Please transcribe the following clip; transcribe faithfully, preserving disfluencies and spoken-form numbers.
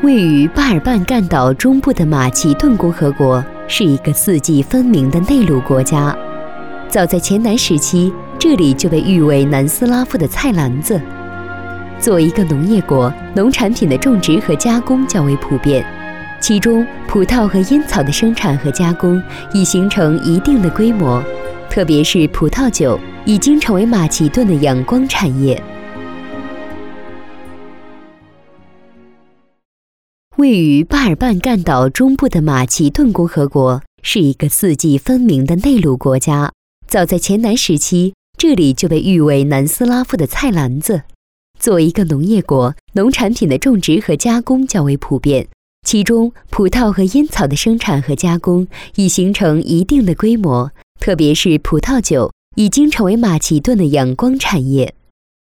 位于巴尔干半岛中部的马其顿共和国是一个四季分明的内陆国家。早在前南时期，这里就被誉为南斯拉夫的菜篮子。作为一个农业国，农产品的种植和加工较为普遍，其中葡萄和烟草的生产和加工已形成一定的规模，特别是葡萄酒已经成为马其顿的阳光产业。位于巴尔干半岛中部的马其顿共和国是一个四季分明的内陆国家。早在前南时期，这里就被誉为南斯拉夫的菜篮子。作为一个农业国，农产品的种植和加工较为普遍，其中葡萄和烟草的生产和加工已形成一定的规模，特别是葡萄酒已经成为马其顿的阳光产业。